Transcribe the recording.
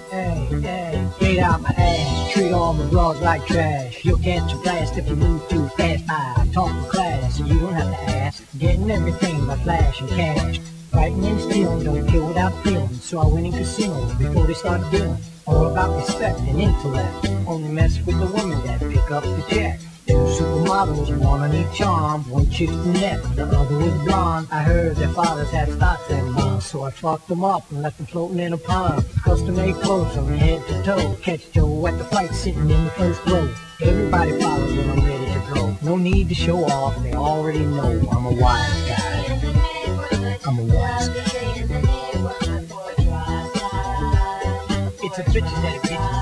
Hey, hey, get out my ass. Treat all my bras like trash. You'll catch a blast if you move too fast. I talk for class, and you don't have to ask. Getting everything by flash and cash. Fighting and stealing, don't kill without feeling. So I went in casinos before they start dealing. All about respect and intellect. Only mess with the women that pick up the check. Two supermodels, one on each arm. One chick's brunette, the other was blonde. I heard their fathers had stocks and bonds, so I fucked them up and left them floating in a pond. Custom-made clothes from head to toe. Catch Joe at the fight sitting in the first row. Everybody follows when I'm ready to go. No need to show off, they already know I'm a wise guy. I'm a wise guy. It's a bitch that a bitch.